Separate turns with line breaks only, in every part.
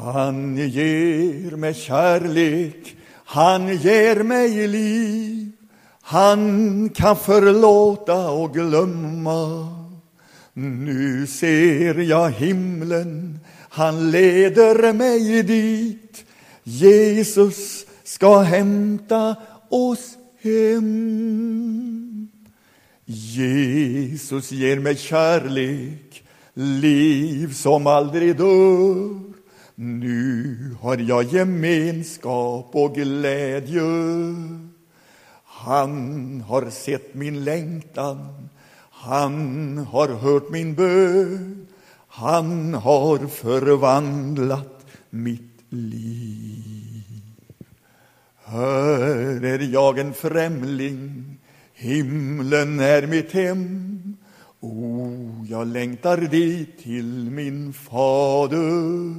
Han ger mig kärlek, han ger mig liv. Han kan förlåta och glömma. Nu ser jag himlen, han leder mig dit. Jesus ska hämta oss hem. Jesus ger mig kärlek, liv som aldrig dör. Nu har jag gemenskap och glädje. Han har sett min längtan, han har hört min bön. Han har förvandlat mitt liv. Här är jag en främling, himlen är mitt hem. Jag längtar dit till min fader.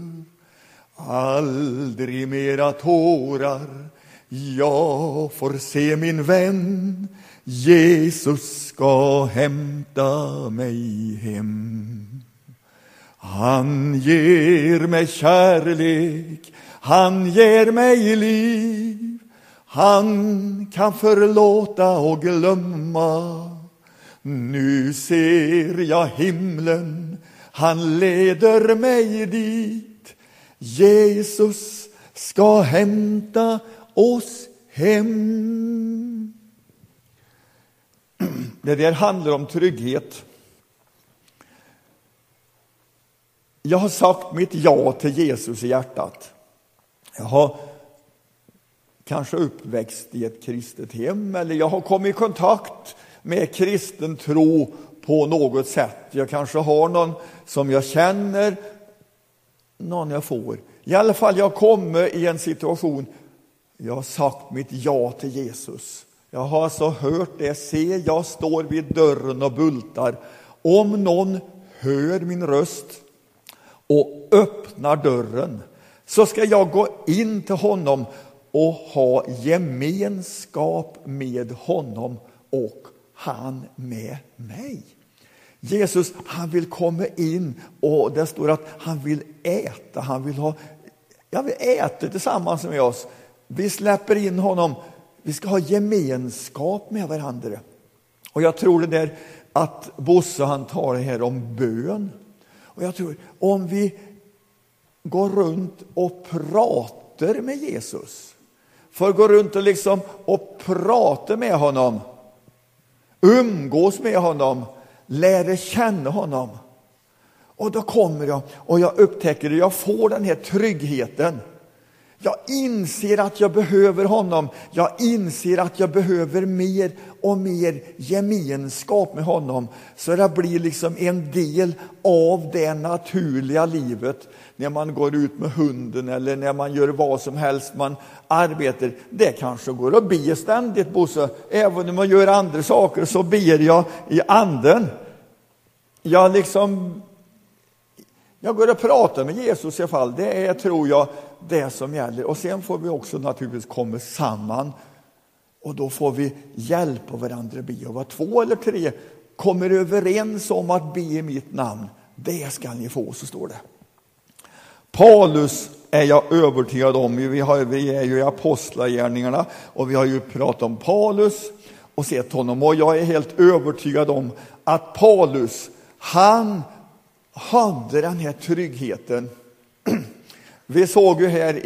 Aldrig mera tårar, jag får se min vän. Jesus ska hämta mig hem. Han ger mig kärlek, han ger mig liv. Han kan förlåta och glömma. Nu ser jag himlen, han leder mig dit. Jesus ska hämta oss hem. Det där handlar om trygghet. Jag har sagt mitt ja till Jesus i hjärtat. Jag har kanske uppväxt i ett kristet hem, eller jag har kommit i kontakt med kristen tro på något sätt. Jag kanske har någon som jag känner, någon jag får. I alla fall jag kommer i en situation, jag har sagt mitt ja till Jesus. Jag har alltså hört det, se jag står vid dörren och bultar. Om någon hör min röst och öppnar dörren, så ska jag gå in till honom och ha gemenskap med honom och han med mig. Jesus, han vill komma in, och det står att han vill äta, han vill äta tillsammans med oss. Vi släpper in honom, vi ska ha gemenskap med varandra. Och jag tror det där att Bosse han tar det här om bön. Och jag tror om vi går runt och pratar med Jesus, för gå runt och liksom och prata med honom, umgås med honom, lära känna honom. Och då kommer jag och jag upptäcker det, jag får den här tryggheten. Jag inser att jag behöver honom. Jag inser att jag behöver mer och mer gemenskap med honom. Så det blir liksom en del av det naturliga livet. När man går ut med hunden eller när man gör vad som helst, man arbetar. Det kanske går att be ständigt, Bosse. Även när man gör andra saker så ber jag i anden. Jag går och pratar med Jesus i alla fall. Det är, tror jag, det som gäller. Och sen får vi också naturligtvis komma samman. Och då får vi hjälpa varandra be. Och vad 2 eller 3 kommer överens om att be i mitt namn, det ska ni få, så står det. Paulus är jag övertygad om. Vi är ju i apostlagärningarna och vi har ju pratat om Paulus och sett honom. Och jag är helt övertygad om att Paulus, han hade den här tryggheten. Vi såg ju här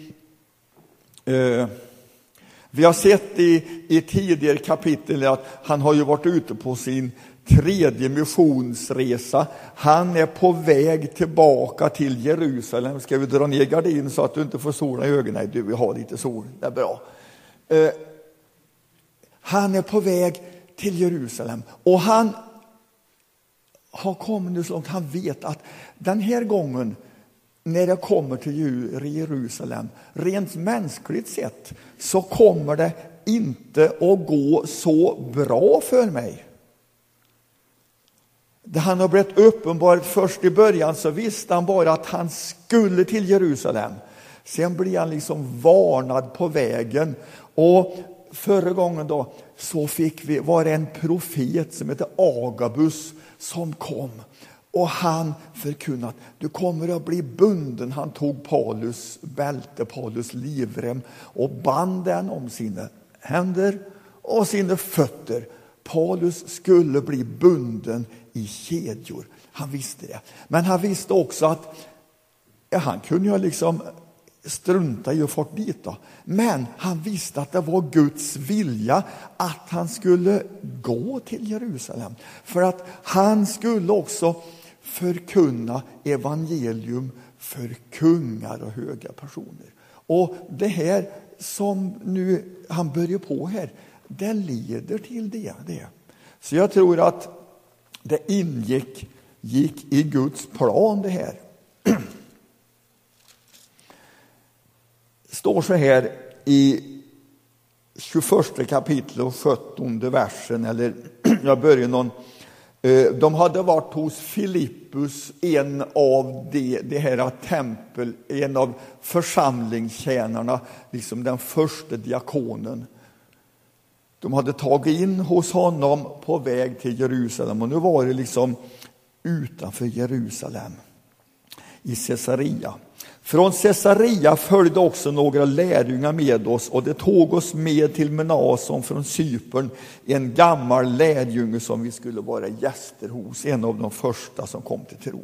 vi har sett i tidigare kapitel att han har ju varit ute på sin 3:e missionsresa. Han är på väg tillbaka till Jerusalem. Ska vi dra ner gardinen så att du inte får solen i ögonen? Nej, du vill ha lite sol, det är bra. Han är på väg till Jerusalem och han har kommit så långt. Han vet att den här gången när jag kommer till Jerusalem, rent mänskligt sett, så kommer det inte att gå så bra för mig. Det han har blivit uppenbart först i början, så visste han bara att han skulle till Jerusalem. Sen blir han liksom varnad på vägen. Och förra gången då så var det en profet som heter Agabus som kom. Och han förkunnat, du kommer att bli bunden. Han tog Paulus bälte, Paulus livrem och band den om sina händer och sina fötter. Paulus skulle bli bunden i kedjor. Han visste det. Men han visste också att han kunde ju liksom strunta i att få dit då. Men han visste att det var Guds vilja att han skulle gå till Jerusalem. För att han skulle också förkunna evangelium för kungar och höga personer. Och det här som nu han börjar på här, det leder till det. Så jag tror att det gick i Guds plan det här. Står så här i 21 kapitlet och 17 versen, eller jag börjar någon. De hade varit hos Filippus, en av det här tempel, en av församlingstjänarna, liksom den första diakonen. De hade tagit in hos honom på väg till Jerusalem, och nu var det liksom utanför Jerusalem i Caesarea. Från Caesarea följde också några lärjungar med oss, och det tog oss med till Menason från Cypern, en gammal lärjunge som vi skulle vara gäster hos, en av de första som kom till tro.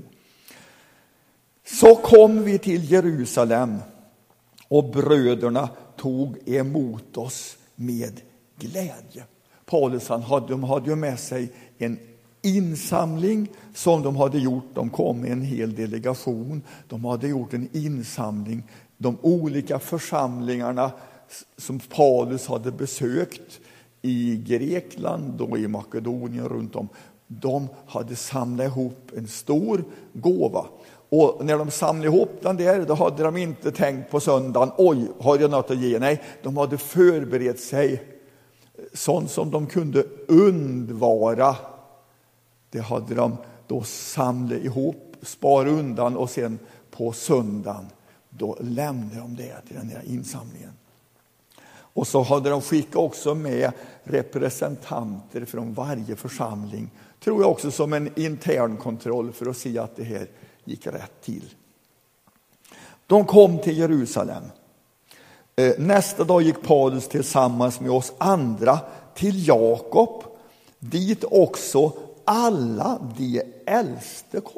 Så kom vi till Jerusalem, och bröderna tog emot oss med glädje. Paulus de hade ju med sig en insamling som de hade gjort. De kom med en hel delegation. De hade gjort en insamling. De olika församlingarna som Paulus hade besökt i Grekland och i Makedonien runt om, de hade samlat ihop en stor gåva. Och när de samlade ihop den där, då hade de inte tänkt på söndagen, oj, har jag något att ge? Nej, de hade förberett sig. Sånt som de kunde undvara, det hade de då samlat ihop, sparat undan, och sen på söndagen då lämnade de det till den här insamlingen. Och så hade de skickat också med representanter från varje församling, tror jag, också som en intern kontroll för att se att det här gick rätt till. De kom till Jerusalem. Nästa dag gick Paulus tillsammans med oss andra till Jakob, dit också alla de äldste kom.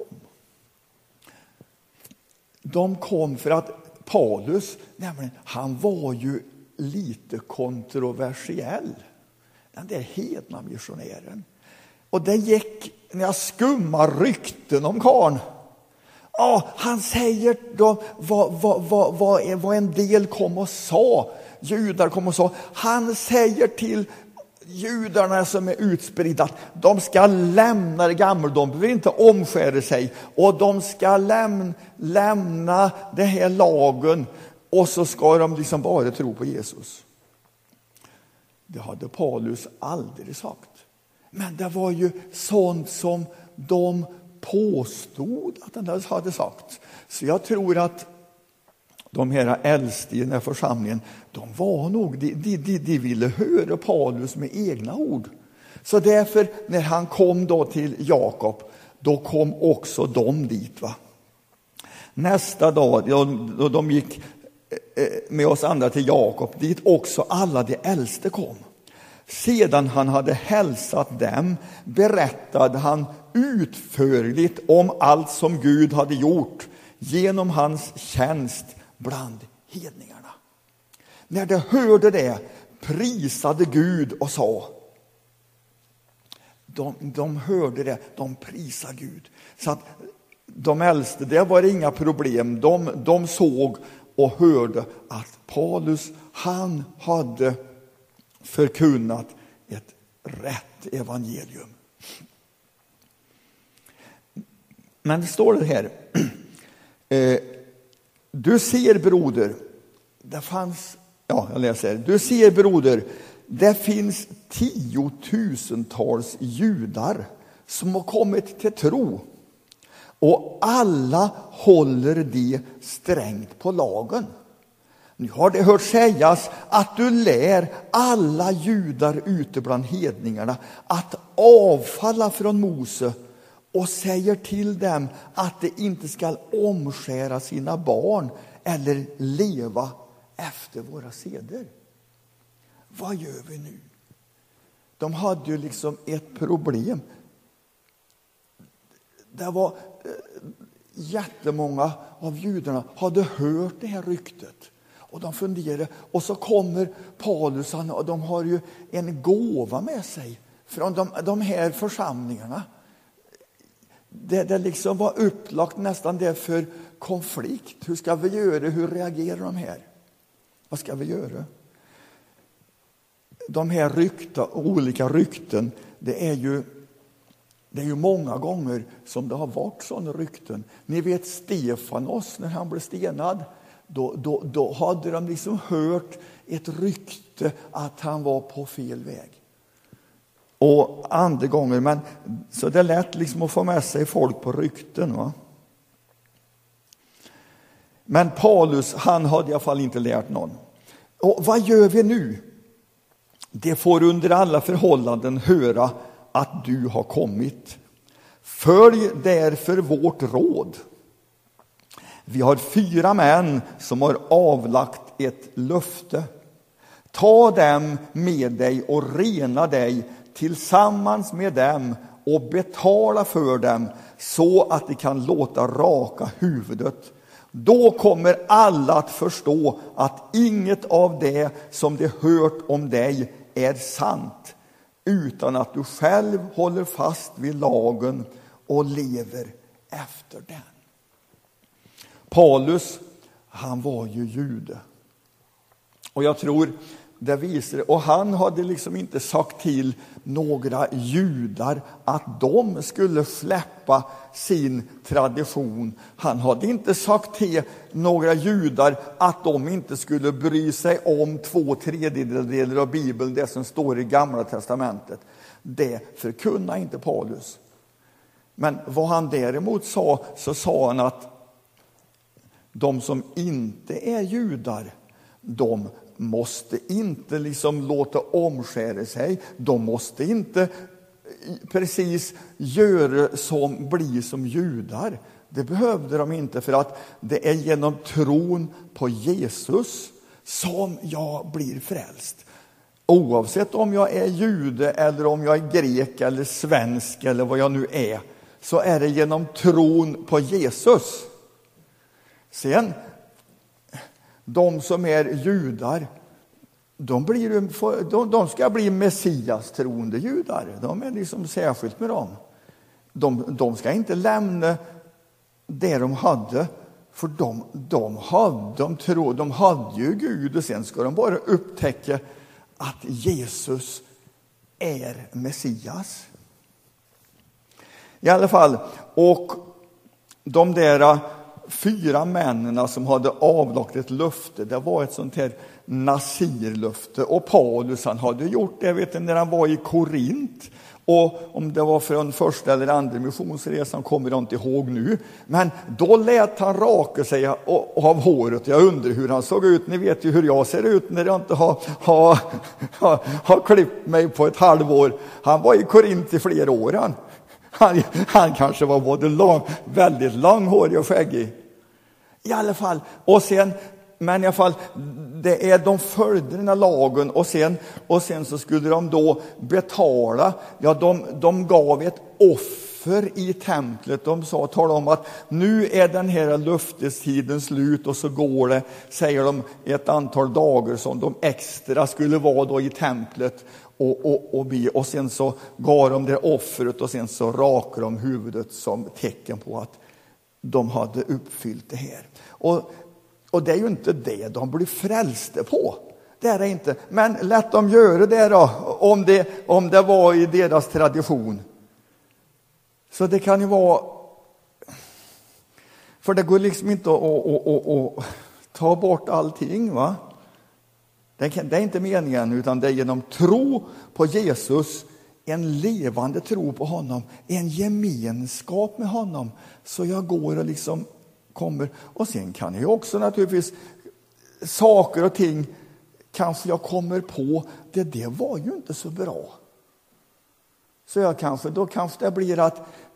De kom för att Paulus, nämligen, han var ju lite kontroversiell, den där hedna missionären. Och det gick, när jag skummar rykten om karln. Han säger då vad en del kom och sa, judar kom och sa. Han säger till judarna som är utspridda att de ska lämna det gamla, de behöver inte omskära sig, och de ska lämna det här lagen, och så ska de liksom bara tro på Jesus. Det hade Paulus aldrig sagt. Men det var ju sånt som de påstod att han hade sagt. Så jag tror att de här äldste i den här församlingen, de var nog, de ville höra Paulus med egna ord. Så därför, när han kom då till Jakob, då kom också de dit, va. Nästa dag, då de gick med oss andra till Jakob, dit också alla de äldste kom. Sedan han hade hälsat dem berättade han utförligt om allt som Gud hade gjort genom hans tjänst bland hedningarna. När de hörde det prisade Gud och sa, de hörde det, de prisade Gud. Så att de äldste, det var inga problem. De såg och hörde att Paulus, han hade förkunnat ett rätt evangelium. Men det står det här. Du ser, broder, du ser, broder, det finns 10 000-tals judar som har kommit till tro, och alla håller de strängt på lagen. Nu har det hört sägas att du lär alla judar ute bland hedningarna att avfalla från Mose och säger till dem att de inte ska omskära sina barn eller leva efter våra seder. Vad gör vi nu? De hade ju liksom ett problem. Det var jättemånga av judarna hade hört det här ryktet. Och de funderade. Och så kommer Paulus, och de har ju en gåva med sig från de här församlingarna. Det liksom var upplagt nästan det för konflikt. Hur ska vi göra? Hur reagerar de här? Vad ska vi göra? De här olika rykten, det är ju många gånger som det har varit sådana rykten. Ni vet Stefanos när han blev stenad. Då hade de liksom hört ett rykte att han var på fel väg. Och andra gånger, så det är lätt liksom att få med sig folk på rykten. Va? Men Paulus, han hade i alla fall inte lärt någon. Och vad gör vi nu? Det får under alla förhållanden höra att du har kommit. Följ därför vårt råd. Vi har 4 män som har avlagt ett löfte. Ta dem med dig och rena dig tillsammans med dem och betala för dem så att de kan låta raka huvudet. Då kommer alla att förstå att inget av det som de hört om dig är sant, utan att du själv håller fast vid lagen och lever efter den. Paulus, han var ju jude. Och jag tror det visar, och han hade liksom inte sagt till några judar att de skulle släppa sin tradition. Han hade inte sagt till några judar att de inte skulle bry sig om 2/3 av Bibeln, det som står i Gamla testamentet. Det förkunnar inte Paulus. Men vad han däremot sa, så sa han att de som inte är judar, de måste inte liksom låta omskära sig. De måste inte precis bli som judar. Det behövde de inte, för att det är genom tron på Jesus som jag blir frälst. Oavsett om jag är jude eller om jag är grek eller svensk eller vad jag nu är, så är det genom tron på Jesus. Sen, de som är judar, de ska bli Messias troende judar. De är liksom särskilt med dem. De ska inte lämna det de hade, för de hade ju Gud, och sen ska de bara upptäcka att Jesus är Messias. I alla fall, och de där 4 männen som hade avlagt ett löfte, det var ett sånt här nasirlöfte. Och Paulus, han hade gjort det, vet ni, när han var i Korint. Och om det var från första eller andra missionsresan kommer jag inte ihåg nu. Men då lät han raka sig av håret. Jag undrar hur han såg ut. Ni vet ju hur jag ser ut när jag inte har klippt mig på ett halvår. Han var i Korint i flera år. Han kanske var både väldigt långhårig och skäggig. I alla fall. Men i alla fall, det är de följde den här lagen, och sen så skulle de då betala. Ja, de gav ett offer i templet. De talade om att nu är den här löftestiden slut, och så går det, säger de, ett antal dagar som de extra skulle vara då i templet och sen så gav de det offret, och sen så rakade de huvudet som tecken på att de hade uppfyllt det här. Och det är ju inte det de blir frälste på. Det är det inte. Men lät dem göra det då, om det var i deras tradition. Så det kan ju vara, för det går liksom inte att ta bort allting, va? Det är inte meningen, utan det är genom tro på Jesus, en levande tro på honom, en gemenskap med honom, så jag går och liksom kommer. Och sen kan jag också naturligtvis saker och ting kanske jag kommer på, det var ju inte så bra. Så då kanske det blir att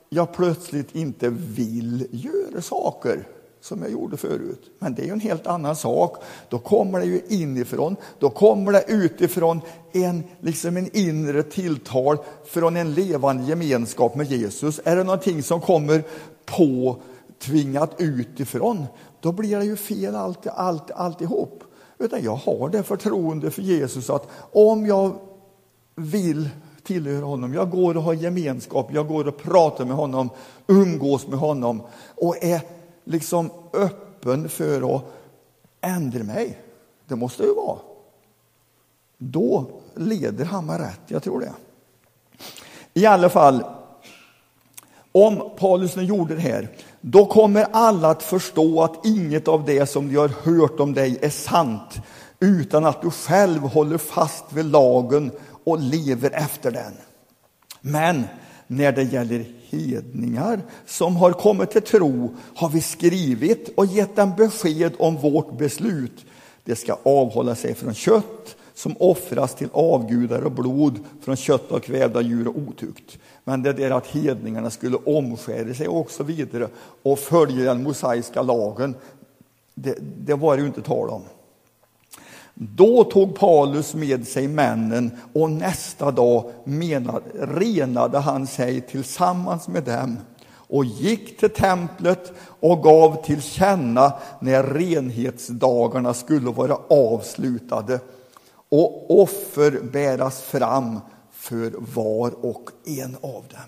jag plötsligt inte vill göra saker som jag gjorde förut. Men det är ju en helt annan sak. Då kommer det ju inifrån. Då kommer det utifrån en inre tilltal från en levande gemenskap med Jesus. Är det någonting som kommer på tvingat utifrån, då blir det ju fel alltihop. Utan jag har det förtroende för Jesus att om jag vill tillhöra honom, jag går och har gemenskap, jag går och pratar med honom, umgås med honom och är öppen för att ändra mig. Det måste ju vara. Då leder han mig rätt, jag tror det. I alla fall, om Paulus nu gjorde det här, då kommer alla att förstå att inget av det som de har hört om dig är sant, utan att du själv håller fast vid lagen och lever efter den. Men när det gäller hedningar som har kommit till tro har vi skrivit och gett dem besked om vårt beslut. Det ska avhålla sig från kött som offras till avgudar och blod från kött av kvävda djur och otukt. Men det där att hedningarna skulle omskära sig och så vidare och följa den mosaiska lagen, det var det ju inte tal om. Då tog Paulus med sig männen och nästa dag renade han sig tillsammans med dem och gick till templet och gav till känna när renhetsdagarna skulle vara avslutade och offer bäras fram för var och en av dem.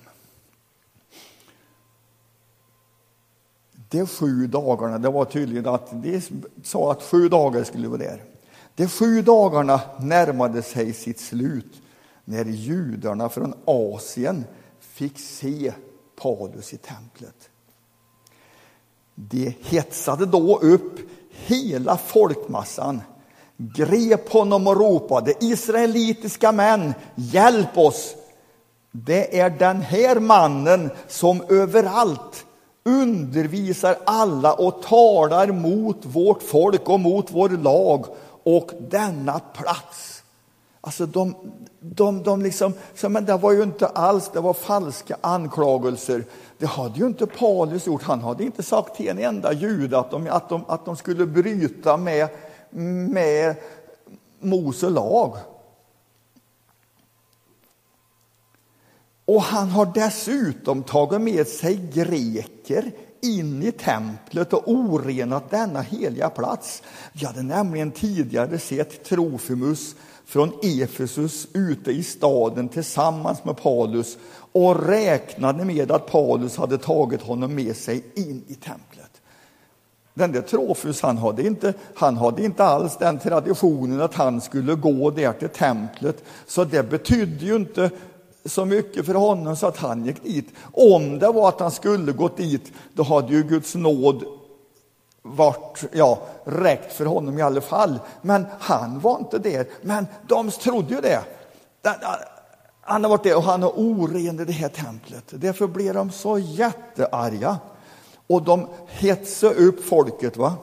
De 7 dagarna, det var tydligt att de sa att 7 dagar skulle vara där. De 7 dagarna närmade sig sitt slut när judarna från Asien fick se Paulus i templet. De hetsade då upp hela folkmassan, grep honom och ropade: israelitiska män, hjälp oss! Det är den här mannen som överallt undervisar alla och talar mot vårt folk och mot vår lag och denna plats. Alltså men det var ju inte alls, det var falska anklagelser. Det hade ju inte Paulus gjort. Han hade inte sagt till en enda jude att de skulle bryta med Mose lag. Och han har dessutom tagit med sig greker in i templet och orenat denna heliga plats. Vi hade nämligen tidigare sett Trofimus från Efesus ute i staden tillsammans med Paulus och räknade med att Paulus hade tagit honom med sig in i templet. Den där Trofus, han hade inte alls den traditionen att han skulle gå där till templet, så det betydde ju inte så mycket för honom så att han gick dit. Om det var att han skulle gått dit, då hade ju Guds nåd varit räckt för honom i alla fall. Men han var inte där. Men de trodde ju det. Han har varit där och han har oren i det här templet. Därför blev de så jättearga. Och de hetsade upp folket, va?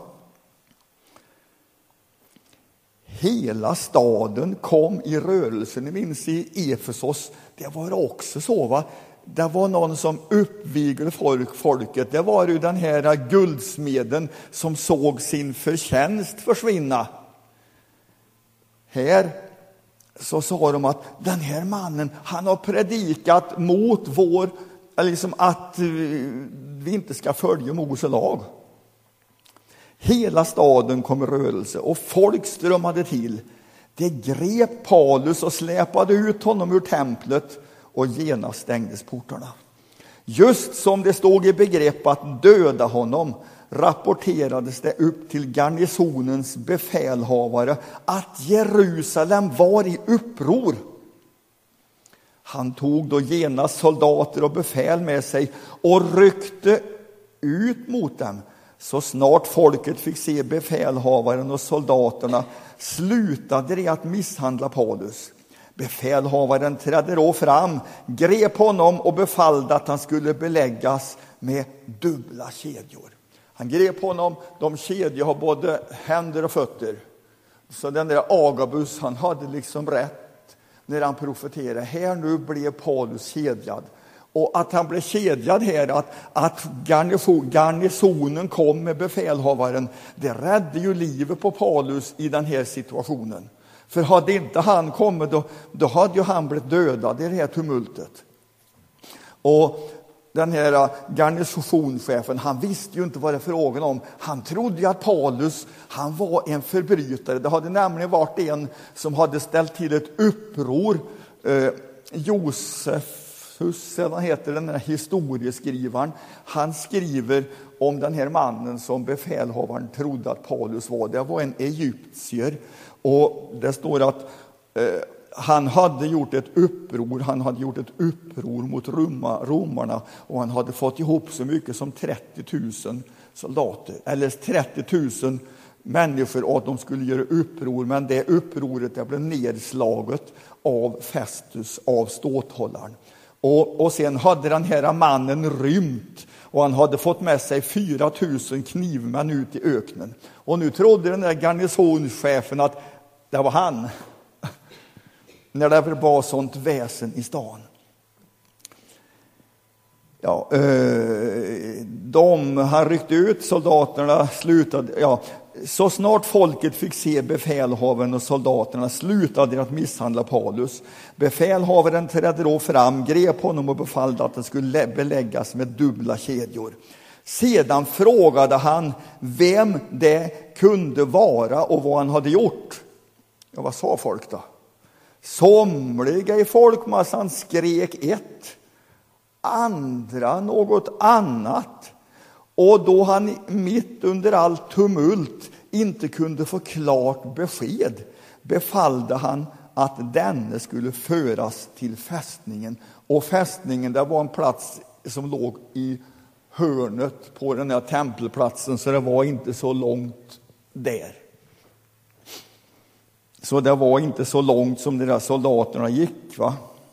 Hela staden kom i rörelse. Ni minns i Efesos, det var också så, va? Det var någon som uppviglade folket. Det var ju den här guldsmeden som såg sin förtjänst försvinna. Här så sa de att den här mannen, han har predikat mot att vi inte ska följa Mose lag. Hela staden kom i rörelse och folk strömmade till. De grep Paulus och släpade ut honom ur templet och genast stängdes portarna. Just som det stod i begrepp att döda honom rapporterades det upp till garnisonens befälhavare att Jerusalem var i uppror. Han tog då genast soldater och befäl med sig och ryckte ut mot dem. Så snart folket fick se befälhavaren och soldaterna slutade de att misshandla Paulus. Befälhavaren trädde då fram, grep honom och befallde att han skulle beläggas med dubbla kedjor. Han grep honom, de kedjor har både händer och fötter. Så den där Agabus, han hade rätt när han profeterade. Här nu blev Paulus kedjad. Och att han blev kedjad här, att garnisonen kom med befälhavaren, det räddade ju livet på Paulus i den här situationen. För hade inte han kommit, då hade ju han blivit dödad i det här tumultet. Och den här garnisonschefen, han visste ju inte vad det är frågan om. Han trodde ju att Paulus, han var en förbrytare. Det hade nämligen varit en som hade ställt till ett uppror. Josephus, vad heter den här historieskrivaren, han skriver om den här mannen som befälhavaren trodde att Paulus var. Det var en egyptier, och det står att han hade gjort ett uppror mot romarna, och han hade fått ihop så mycket som 30 000 soldater, eller 30 000 människor, och att de skulle göra uppror, men det upproret det blev nedslaget av Festus, av ståthållaren. Och sen hade den här mannen rymt, och han hade fått med sig 4 000 knivmän ut i öknen. Och nu trodde den där garnisonschefen att det var han, när det var sånt väsen i stan. Ja, han ryckte ut, soldaterna slutade, så snart folket fick se befälhavaren och soldaterna slutade de att misshandla Paulus. Befälhavaren trädde då fram, grep honom och befallde att det skulle beläggas med dubbla kedjor. Sedan frågade han vem det kunde vara och vad han hade gjort. Ja, vad sa folk då? Somliga i folkmassan skrek ett, andra något annat. Och då han mitt under allt tumult inte kunde få klart besked, befallde han att denne skulle föras till fästningen. Och fästningen, det var en plats som låg i hörnet på den här tempelplatsen, så det var inte så långt där. Så det var inte så långt som de där soldaterna gick, va?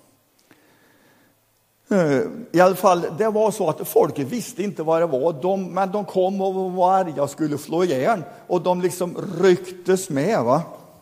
I alla fall, det var så att folket visste inte vad det var. Men de kom och var arga och skulle slå ihjäl. Och de liksom rycktes med, va?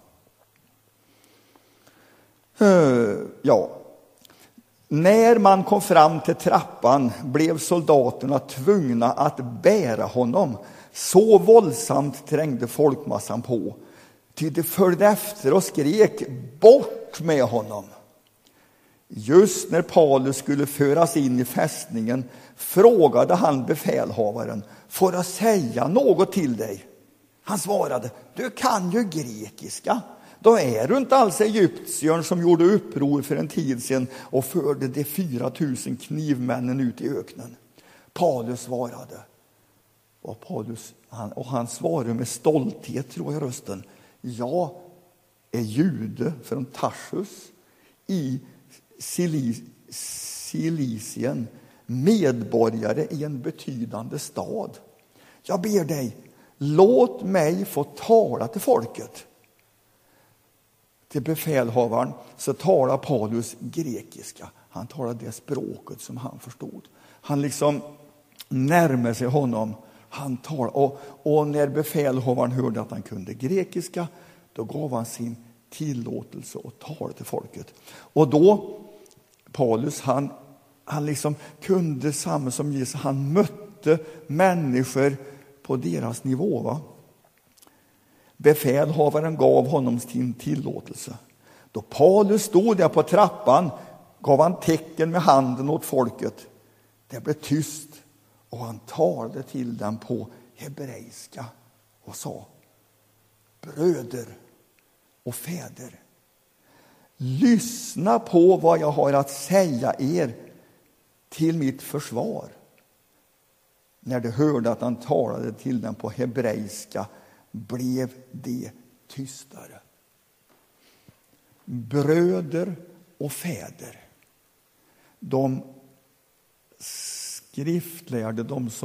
Ja. När man kom fram till trappan blev soldaterna tvungna att bära honom. Så våldsamt trängde folkmassan på. Ty de följde efter och skrek, bort med honom. Just när Paulus skulle föras in i fästningen frågade han befälhavaren, får jag säga något till dig? Han svarade, du kan ju grekiska. Då är du inte alls egyptiern som gjorde uppror för en tid sedan och förde de 4 000 knivmännen ut i öknen. Paulus svarade, och han svarade med stolthet, tror jag rösten, jag är jude från Tarsus i Cilicien, medborgare i en betydande stad. Jag ber dig, låt mig få tala till folket. Till befälhavaren så talar Paulus grekiska. Han talar det språket som han förstod. Han liksom närmar sig honom. Han talar, och när befälhavaren hörde att han kunde grekiska, då gav han sin tillåtelse att tala till folket. Och då Paulus, han liksom kunde samma som Jesus. Han mötte människor på deras nivå, va? Befälhavaren gav honom sin tillåtelse. Då Paulus stod där på trappan gav han tecken med handen åt folket. Det blev tyst, och han talade till dem på hebreiska och sa, bröder och fäder, lyssna på vad jag har att säga er till mitt försvar. När de hörde att han talade till dem på hebreiska blev de tystare. Bröder och fäder. De skriftlärde,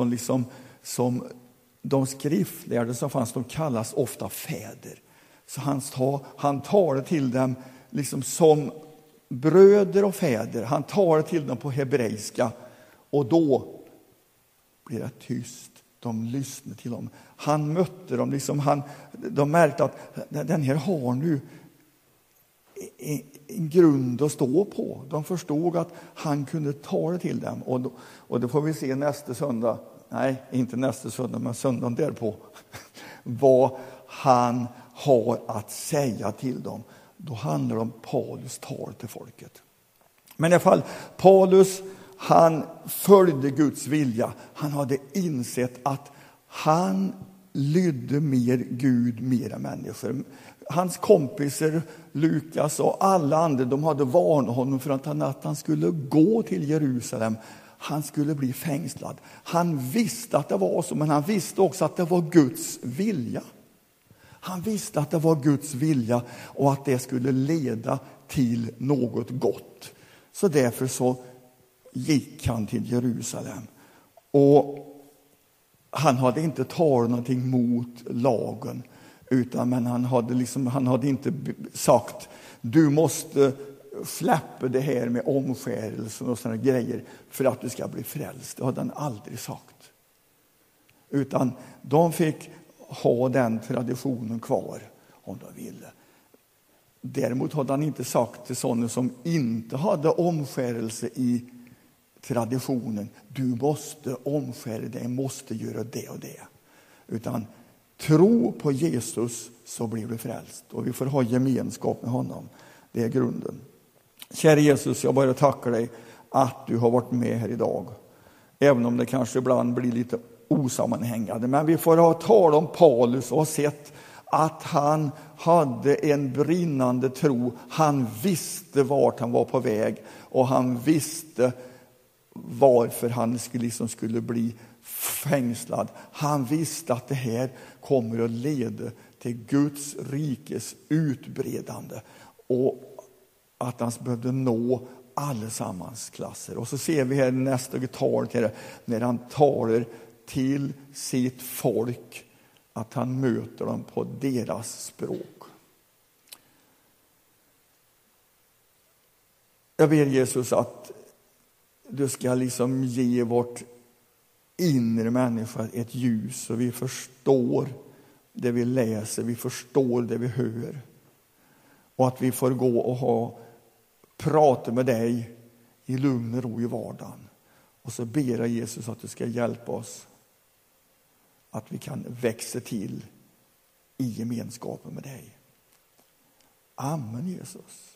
de skriftlärde som fanns, de kallas ofta fäder. Så han talade till dem liksom som bröder och fäder. Han talade till dem på hebreiska, och då blev det tyst. De lyssnade till dem. Han mötte dem. De märkte att den här har nu en grund att stå på. De förstod att han kunde ta det till dem. Och det får vi se nästa söndag. Nej, inte nästa söndag, men söndagen därpå. Vad han har att säga till dem. Då handlar det om Paulus tal till folket. Men i alla fall, Paulus, han följde Guds vilja. Han hade insett att han lydde mer Gud, mera människor. Hans kompisar, Lukas och alla andra, de hade varnat honom för att han skulle gå till Jerusalem. Han skulle bli fängslad. Han visste att det var så, men han visste också att det var Guds vilja. Han visste att det var Guds vilja och att det skulle leda till något gott. Så därför så gick han till Jerusalem. Och han hade inte tagit någonting mot lagen, men han hade inte sagt du måste släppa det här med omskärelse och sådana grejer för att du ska bli frälst. Det hade han aldrig sagt. Utan de fick ha den traditionen kvar om de ville. Däremot hade han inte sagt till sådana som inte hade omskärelse i traditionen, du måste omskära dig, måste göra det och det. Utan tro på Jesus så blir du frälst. Och vi får ha gemenskap med honom. Det är grunden. Kära Jesus, jag bara tackar dig att du har varit med här idag. Även om det kanske ibland blir lite osammanhängande. Men vi får ha tal om Paulus och ha sett att han hade en brinnande tro. Han visste vart han var på väg. Och han visste varför han skulle bli fängslad. Han visste att det här kommer att leda till Guds rikes utbredande. Och att han behövde nå allesammans klasser. Och så ser vi här nästa tal till det, när han talar till sitt folk, att han möter dem på deras språk. Jag ber Jesus att du ska ge vårt inre människa ett ljus, så vi förstår det vi läser, vi förstår det vi hör. Och att vi får gå och prata med dig i lugn och ro i vardagen. Och så ber jag Jesus att du ska hjälpa oss att vi kan växa till i gemenskapen med dig. Amen, Jesus.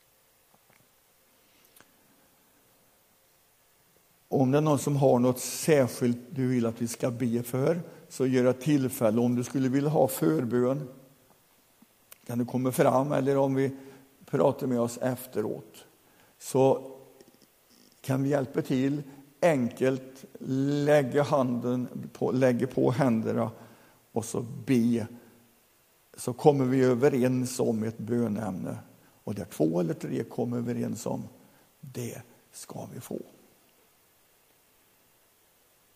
Om det är någon som har något särskilt du vill att vi ska be för, så gör jag tillfälle. Om du skulle vilja ha förbön kan du komma fram, eller om vi pratar med oss efteråt, så kan vi hjälpa till. Enkelt lägga på händerna och så be. Så kommer vi överens om ett bönämne. Och där 2 eller 3 kommer överens om, det ska vi få.